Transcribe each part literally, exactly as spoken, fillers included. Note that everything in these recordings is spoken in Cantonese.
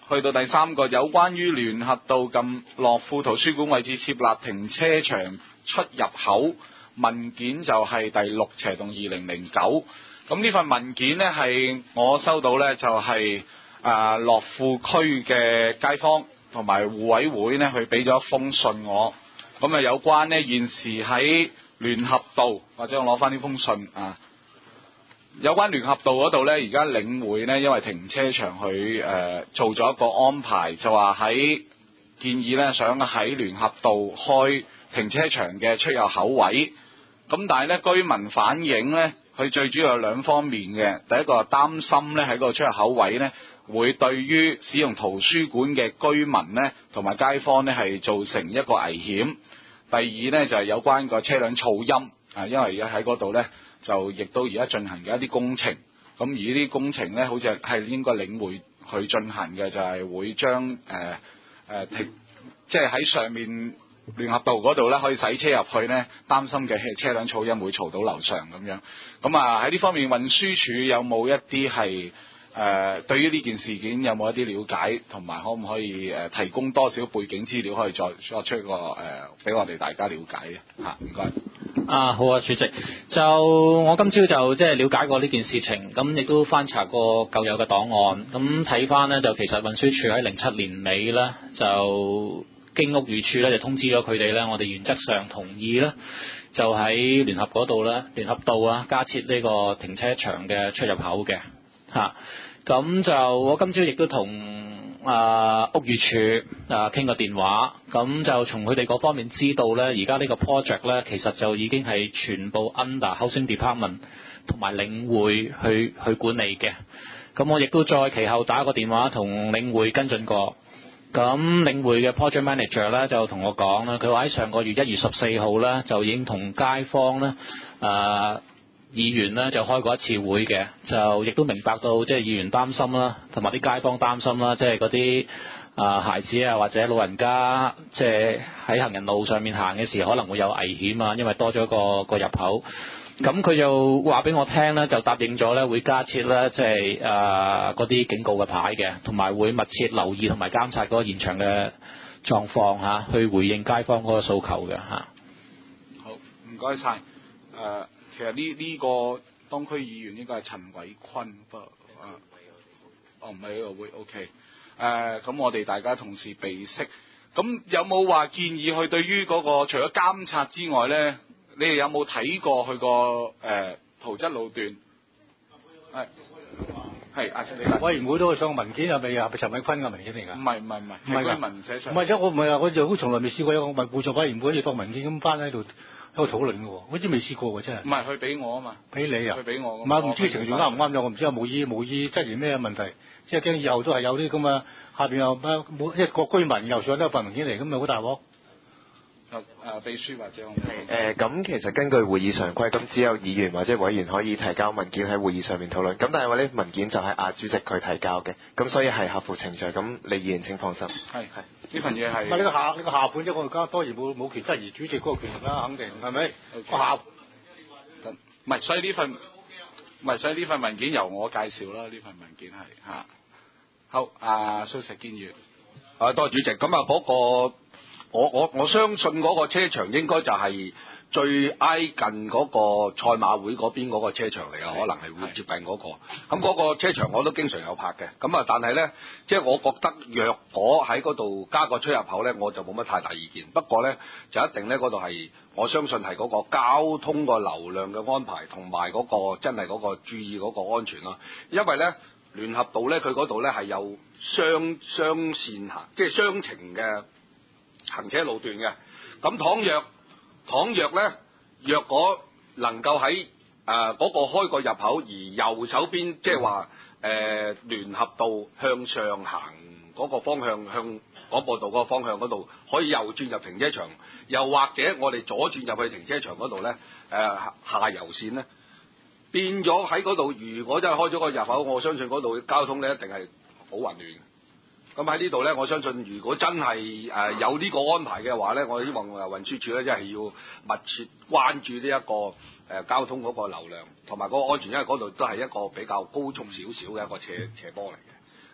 去到第三個，有關於聯合道近樂富圖書館位置設立停車場出入口文件就係第六斜洞二零零九。咁呢份文件呢，係我收到呢，就係誒樂富區嘅街坊同埋互委會呢，佢俾咗一封信我。咁啊有關呢現時喺聯合道，或者我攞翻呢封信啊。有關聯合道嗰度呢，而家領匯呢，因為停車場佢誒、呃、做咗一個安排，就話喺建議呢，想喺聯合道開停車場嘅出入口位。咁但係呢，居民反映呢，佢最主要有兩方面嘅。第一個係擔心呢，喺個出入口位呢，會對於使用圖書館嘅居民呢，同埋街坊呢，係造成一個危險。第二呢，就係、是、有關個車輛噪音啊，因為而家喺嗰度呢。就亦都而家進行嘅一啲工程，咁而呢啲工程呢，好似係應該領匯去進行嘅，就係、是、會將誒誒停，即係喺上面聯合道嗰度呢，可以洗車入去呢，擔心嘅車輛噪音會嘈到樓上咁樣。咁啊喺呢方面，運輸署有冇一啲係誒對於呢件事件有冇一啲了解，同埋可唔可以誒、呃、提供多少背景資料，可以再作出一個誒俾、呃、我哋大家了解嘅嚇？唔該。 啊，好啊，主席。就我今朝就即係了解過呢件事情，咁亦都翻查過舊有嘅檔案，咁睇翻呢，就其實運輸署喺零七年尾呢，就經屋宇署呢，就通知咗佢哋呢，我哋原則上同意呢，就喺聯合嗰度呢，聯合道啊加設呢個停車場嘅出入口嘅嚇。咁、啊、就我今朝亦都同啊屋宇署啊傾個電話，咁就從佢哋嗰方面知道呢，而家呢個 project 呢，其實就已經係全部 under Housing Department 同埋領匯去去管理嘅。咁我亦都再其後打個電話同領匯跟進過，咁領匯嘅 project manager 呢，就同我講啦，佢話喺上個月一月十四號呢，就已經同街坊呢啊議員呢就開過一次會嘅，就亦都明白到即係議員擔心啦，同埋啲街坊擔心啦，即係嗰啲啊孩子啊或者老人家，即係喺行人路上面行嘅時候可能會有危險啊，因為多咗個個入口。咁佢就話俾我聽咧，就答應咗咧會加設咧即係啊嗰啲警告嘅牌嘅，同埋會密切留意同埋監察嗰個現場嘅狀況嚇，去回應街坊嗰個訴求嘅嚇。 好，唔該晒。誒、呃。其實呢呢、這個當區議員應該係陳偉坤，不過啊，哦唔係呢個會 OK，誒、呃、咁我哋大家同事備識，咁有冇話建議佢對於嗰、那個除咗監察之外咧，你哋有冇睇過佢個誒圖則路段？係係阿陳理委員會都上個文件係咪啊？係咪陳偉坤嘅文件嚟㗎？ 唔係唔係唔係，係居民寫上。 唔係啫，我唔係啊，我就好從來未試過有個民互助委員會要放文件咁翻喺度。喺度討論嘅喎，好似未試過喎，真係。唔係佢俾我啊嘛，俾你啊，佢俾我。唔係唔知程序啱唔啱咗，我唔知有冇意冇意質疑咩問題，即係驚以後都係有啲咁啊，下邊又咩冇一個居民又上得一份文件嚟，咁咪好大鑊。誒誒，秘書或者誒咁，其實根據會議常規，咁只有議員或者委員可以提交文件喺會議上面討論。咁但係話呢文件就係亞主席佢提交嘅，咁所以係合乎程序。咁李議員請放心。係係。呢份嘢係。唔係呢個下呢、呢個下盤啫，我而家當然冇冇權質疑主席嗰個權力啦，肯定係咪？個、okay. 下唔係， 所以呢份唔係，所以呢份文件由我介紹啦。呢份文件係嚇。好，阿蘇石堅議。 啊，多謝主席。咁啊，嗰個。我我我相信嗰個車場應該就係最挨近嗰個賽馬會嗰邊嗰個車場嚟嘅，可能係會接近嗰、嗰個。咁嗰個車場我都經常有拍嘅。咁啊，但係呢，即係我覺得若果喺嗰度加個出入口呢，我就冇乜太大意見。不過呢，就一定呢嗰度係我相信係嗰個交通個流量嘅安排，同埋嗰個真係嗰個注意嗰個安全咯。因為呢，聯合道呢，佢嗰度呢係有雙雙線行，即係雙程嘅行車路段嘅。咁倘若倘若咧，若果能夠喺誒嗰個開個入口，而右手邊即係話誒聯合道向上行嗰個方向，向廣播道嗰個方向嗰度，可以右轉入停車場，又或者我哋左轉入去停車場嗰度咧，誒、呃、下游線咧，變咗喺嗰度，如果真係開咗個入口，我相信嗰度交通咧一定係好混亂。咁喺呢度咧，我相信如果真係誒、呃、有呢個安排嘅話咧，我希望誒運輸署咧真係要密切關注呢、這、一個誒、呃、交通嗰個流量同埋嗰個安全，因為嗰度都係一個比較高速少少嘅一個斜斜坡嚟嘅。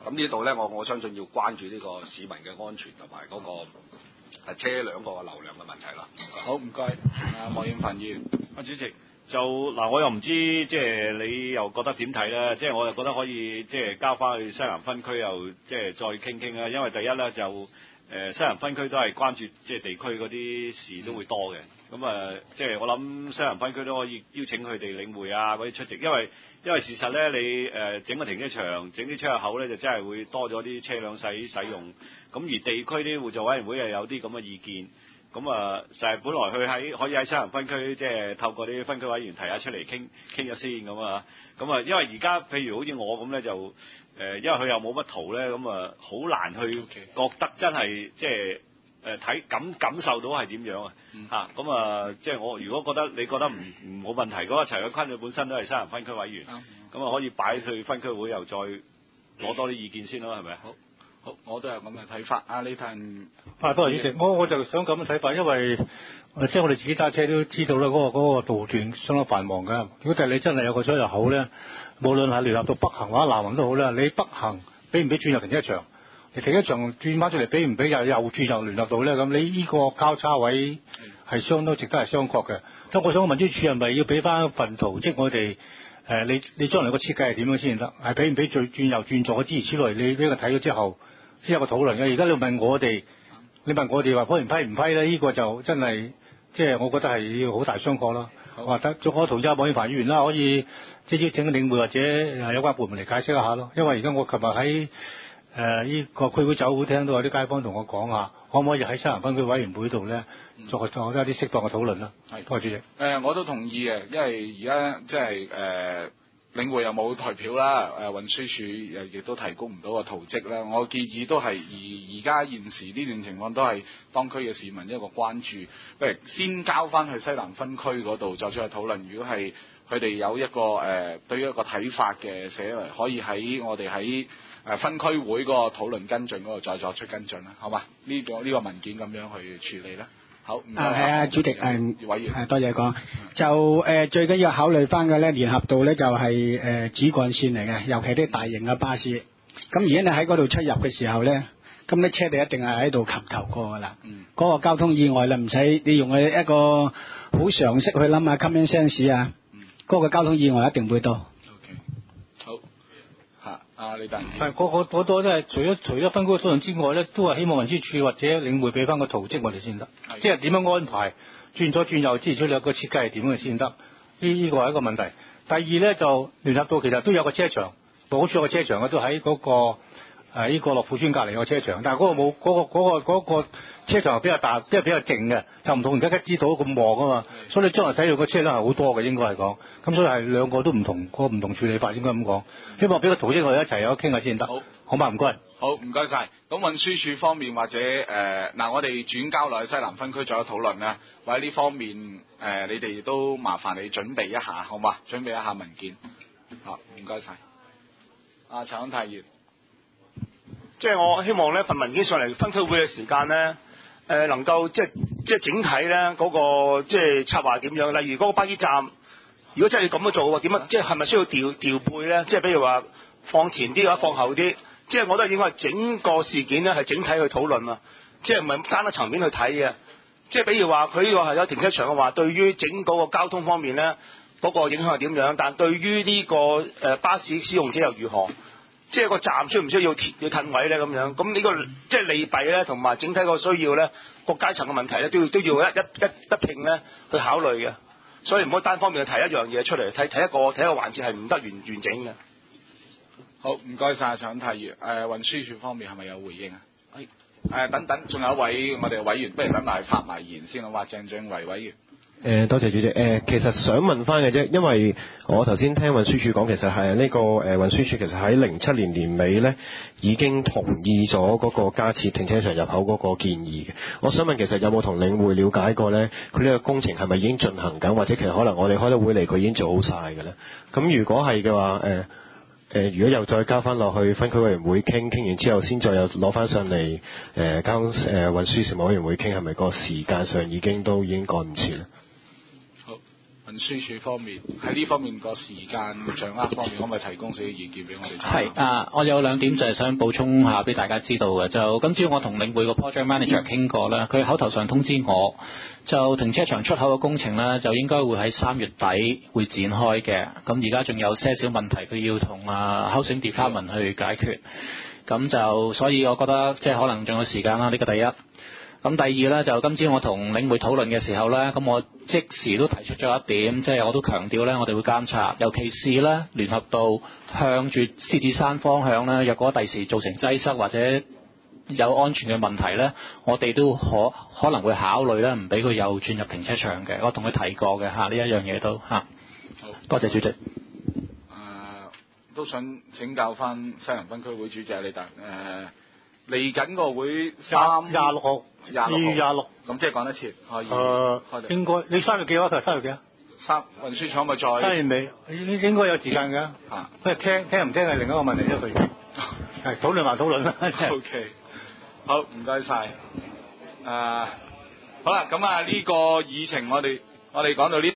咁呢度咧，我我相信要關注呢個市民嘅安全同埋嗰個係車輛個流量嘅問題啦。 好，唔該，啊，莫應凡議員， 啊，主席。就嗱，我又唔知即係你又覺得點睇咧？即係我又覺得可以即係交翻去西南分區又即係再傾傾啦。因為第一咧就誒、呃、西南分區都係關注即係地區嗰啲事都會多嘅。咁啊、呃，即係我諗西南分區都可以邀請佢哋領會啊嗰啲出席，因為因為事實咧你誒、呃、整個停車場整啲出入口咧就真係會多咗啲車輛使使用。咁而地區啲互助委員會又有啲咁嘅意見。咁啊，就係本來佢喺可以喺西南分區，即係透過啲分區委員提下出嚟傾傾咗先咁啊。咁啊，因為而家譬如好似我咁咧，就誒，因為佢又冇乜圖咧，咁啊，好難去覺得真係即係誒睇感感受到係點樣啊？嚇咁啊，即係我如果覺得你覺得唔唔冇問題嗰個陳偉坤佢本身都係西南分區委員，咁啊可以擺去分區會又再攞多啲意見先咯，係咪？好。 好，我都係咁嘅睇法。啊，呢份啊，多謝主席。我我就想咁樣睇法，因為即係我哋自己揸車都知道啦，嗰、嗰個嗰、嗰個道段相當繁忙㗎。如果但係你真係有個出入口咧，無論係聯合到北行或者南行都好啦，你北行俾唔俾轉入停車場？你停車場轉翻出嚟俾唔俾又又轉入聯合到咧？咁你呢個交叉位係相當值得係商榷嘅。咁我想問運輸署係咪要俾翻一份圖，即係我哋？誒、呃，你你將來個設計係點樣先得？係俾唔俾最轉右轉左諸如此類？你俾佢睇咗之後，先有個討論嘅。而家你問我哋，你問我哋話批唔批唔批咧？呢、這個就真係即係我覺得係要好大商榷啦。或者我同意阿莫應凡議員啦，可以即係請領會或者有關部門嚟解釋一下咯。因為而家我琴日喺誒呢個區會酒會聽到有啲街坊同我講下，可唔可以喺西南分區委員會度咧作作一啲適當嘅討論啦？係，多謝主席。誒、 呃，我都同意嘅，因為而家即係誒領匯又冇台票啦，誒運輸署誒亦都提供唔到個圖則啦。我建議都係而而家現時呢段情況都係當區嘅市民一個關注，不如先交翻去西南分區嗰度作出個討論。如果係佢哋有一個誒、呃、對於一個睇法嘅寫嚟，可以喺我哋喺誒分區會嗰個討論跟進嗰度再作出跟進啦，好嘛？呢、這個呢、這個文件咁樣去處理啦。好，唔該。 啊，係啊，主席，誒、 呃，委員， 係多謝講。就誒、呃、最緊要考慮翻嘅咧，聯合道咧就係、是、誒、呃、主幹線嚟嘅，尤其啲大型嘅巴士。咁而家你喺嗰度出入嘅時候咧，咁啲車哋一定係喺度擒頭過噶啦。嗯。嗰、那個交通意外咧，唔使你用嘅一個好常識去諗下 common sense 啊。嗯。嗰、那個交通意外一定會多。 啊，李達， 係嗰個嗰多都係除咗除咗分區討論之外咧，都係希望運輸署或者領匯俾翻個圖則我哋先得，即係點樣安排轉左轉右，之出嚟個設計係點嘅先得。呢呢個係一個問題。第二咧就聯合道其實都有個車場，好似個車場嘅都喺嗰、那個誒呢、呃這個樂富村隔離個車場，但係嗰個冇嗰、那個嗰、那個嗰、那個車場係比較大，即係比較靜嘅，就唔同而家知道咁旺啊嘛。所以你將來使用個車輛係好多嘅，應該係講。咁所以係兩個都唔同，個唔同處理法應該咁講。希望俾個圖則我哋一齊有得傾下先得。好，好嘛，唔該。 好，唔該晒。咁運輸署方面或者誒嗱、呃，我哋轉交落去西南分區再有討論啦。或者呢方面誒、呃，你哋都麻煩你準備一下，好嘛？準備一下文件。好，唔該晒。阿陳太業， 即係我希望呢份文件上嚟分區會嘅時間咧，誒、呃、能夠即係即係整體咧嗰、那個即係策劃點樣？例如嗰個巴士站，如果真係咁樣做嘅話，點樣即係係咪需要調調配咧？即係比如話放前啲或者放後啲？即係我覺得應該係整個事件咧係整體去討論啊，即係唔係單一層面去睇嘅。即係比如話佢呢個係有停車場嘅話，對於整嗰個交通方面咧嗰、那個影響係點樣？但對於呢、這個誒、呃、巴士使用者又如何？即係個站需唔需要要要褪位咧咁樣？咁呢、這個即係利弊咧，同埋整體個需要咧，個階層嘅問題咧，都要都要一一一一併咧去考慮嘅。所以唔可以單方面去提一樣嘢出嚟，睇睇一個睇一個環節係唔得完完整嘅。 好，唔該晒陳太業。誒、呃，運輸署方面係咪有回應啊？係。誒、呃，等等，仲有一位我哋嘅委員，不如等埋發埋言先啦。話鄭俊維委員。 誒、呃，多謝主席。誒、呃，其實想問翻嘅啫，因為我頭先聽運輸署講，其實係呢、這個誒、呃、運輸署其實喺零七年年尾咧已經同意咗嗰個加設停車場入口嗰個建議嘅。我想問，其實有冇同領匯了解過咧？佢呢個工程係咪已經進行緊，或者其實可能我哋開咗會嚟，佢已經做好晒嘅咧？咁如果係嘅話，誒、呃、誒、呃，如果又再交翻落去分區委員會傾，傾完之後先再又攞翻上嚟誒、呃、交誒運輸事務委員會傾，係咪個時間上已經都已經趕唔切咧？ 運運輸署方面喺呢方面個時間掌握方面，可唔可以提供少少意見俾我哋？ 係啊，我有兩點就係想補充下俾大家知道嘅。就今朝我同領匯個 project manager 傾過啦，佢口頭上通知我，就停車場出口嘅工程咧，就應該會喺三月底會展開嘅。咁而家仲有些少問題，佢要同啊 Housing Department 去解決。咁就所以我覺得即係可能仲有時間啦。呢個第一。咁第二咧，就今朝我同領匯討論嘅時候咧，咁我即時都提出咗一點，即係我都強調咧，我哋會監察，尤其是咧聯合道向住獅子山方向咧，若果第時造成擠塞或者有安全嘅問題咧，我哋都可可能會考慮咧，唔俾佢又轉入停車場嘅。我同佢提過嘅嚇，呢一樣嘢都嚇。好，多謝主席。誒、 呃，都想請教翻西環分區會主席李達誒。嚟緊個會三廿六號， 廿六廿六， 咁即係講得切，可以。誒、 呃，應該你三月幾啊？佢三月幾啊？ 三運輸廠咪再三月尾，應應該有時間㗎。 啊， 不過聽聽唔聽係另一個問題啫，佢係討論還討論啦。 O K， 好，唔該晒。誒，好啦，咁啊呢個議程我哋我哋講到呢。